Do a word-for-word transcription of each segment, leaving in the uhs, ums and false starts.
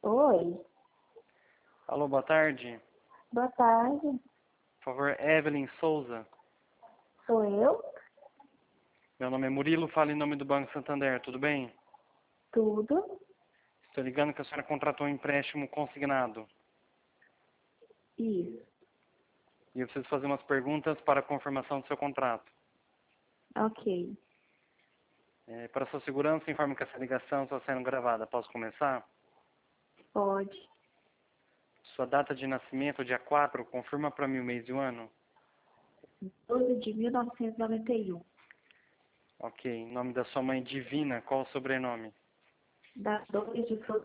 Oi, Alô, boa tarde. boa tarde. Por favor, Evelyn Souza. Sou eu? Meu nome é Murilo, falo em nome do Banco Santander, tudo bem? Tudo? Estou ligando que a senhora contratou um empréstimo consignado. Isso. E eu preciso fazer umas perguntas para a confirmação do seu contrato. Ok. É, para sua segurança, informe que essa ligação está sendo gravada. Posso começar? Pode. Sua data de nascimento, dia quatro, confirma para mim o mês e o ano? doze de mil novecentos e noventa e um. Ok. Nome da sua mãe, Divina. Qual o sobrenome? Da dois de fevereiro.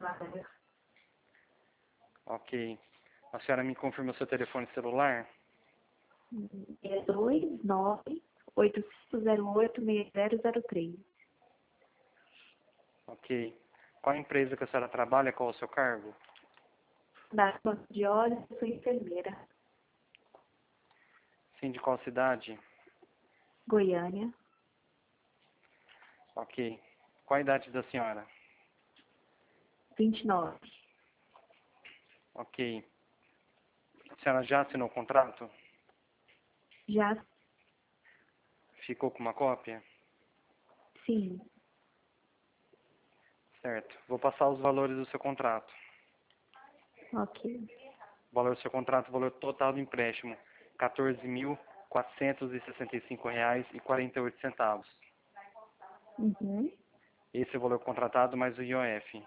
Ok. A senhora me confirma o seu telefone celular? É dois nove oito cinco zero oito seis zero zero três. Ok. Qual a empresa que a senhora trabalha? Qual o seu cargo? Da banco de olhos, eu sou enfermeira. Sim, de qual cidade? Goiânia. Ok. Qual a idade da senhora? vinte e nove. Ok. A senhora já assinou o contrato? Já Ficou com uma cópia? sim. Certo. Vou passar os valores do seu contrato. Ok. O valor do seu contrato, o valor total do empréstimo, quatorze mil quatrocentos e sessenta e cinco reais e quarenta e oito centavos. Uhum. Esse é o valor contratado mais o I O F.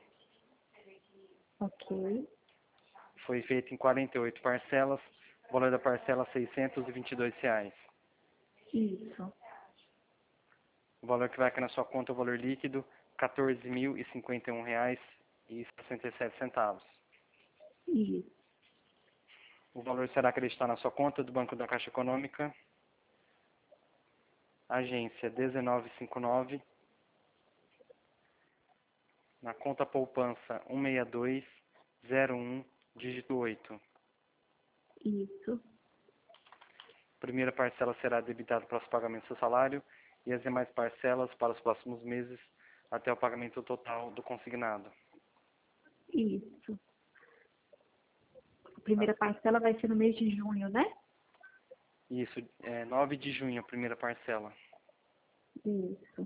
Ok. Foi feito em quarenta e oito parcelas, o valor da parcela seiscentos e vinte e dois reais. Isso. O valor que vai aqui na sua conta é o valor líquido, quatorze mil e cinquenta e um reais e sessenta e sete centavos. Isso. O valor será acreditado na sua conta do Banco da Caixa Econômica, agência dezenove cinquenta e nove, na conta poupança um seis dois zero um, dígito oito. Isso. Primeira parcela será debitada para os pagamentos do seu salário e as demais parcelas para os próximos meses até o pagamento total do consignado. Isso. A primeira parcela vai ser no mês de junho, né? Isso, é nove de junho a primeira parcela. Isso.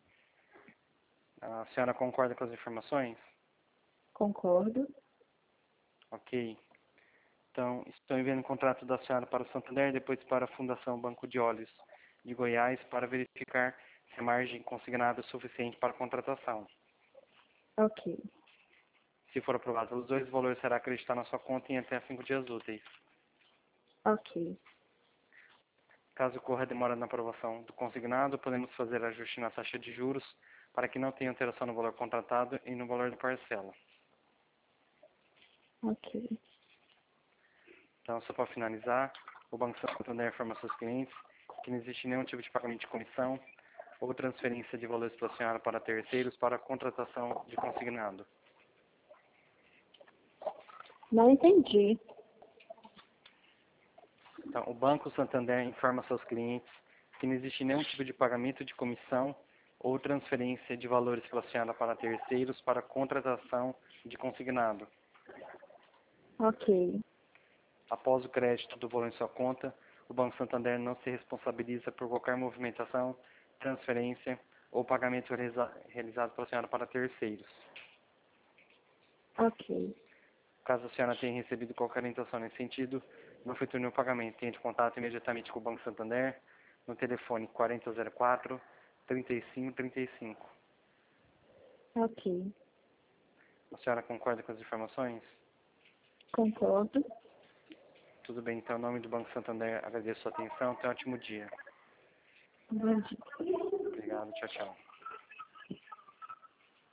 A senhora concorda com as informações? Concordo. Ok. Então, estou enviando o contrato da senhora para o Santander, depois para a Fundação Banco de Olhos de Goiás, para verificar se a margem consignada é suficiente para a contratação. Ok. Se for aprovado os dois, o valor será acreditado na sua conta em até cinco dias úteis. Ok. Caso ocorra demora na aprovação do consignado, podemos fazer ajuste na taxa de juros para que não tenha alteração no valor contratado e no valor da parcela. Ok. Então, só para finalizar, o Banco Santander informa aos seus clientes que não existe nenhum tipo de pagamento de comissão ou transferência de valores para a senhora para terceiros para a contratação de consignado. Não entendi. Então, o Banco Santander informa aos seus clientes que não existe nenhum tipo de pagamento de comissão ou transferência de valores para a senhora para terceiros para a contratação de consignado. Ok. Após o crédito do valor em sua conta, o Banco Santander não se responsabiliza por qualquer movimentação, transferência ou pagamento realiza- realizado pela senhora para terceiros. Ok. Caso a senhora tenha recebido qualquer intenção nesse sentido, não efetue nenhum pagamento. Entre em contato imediatamente com o Banco Santander no telefone quarenta zero quatro, trinta e cinco trinta e cinco. Ok. A senhora concorda com as informações? Concordo. Tudo bem, então, em nome do Banco Santander, agradeço a sua atenção. Tenha um ótimo dia. Bom dia. Obrigado, tchau, tchau.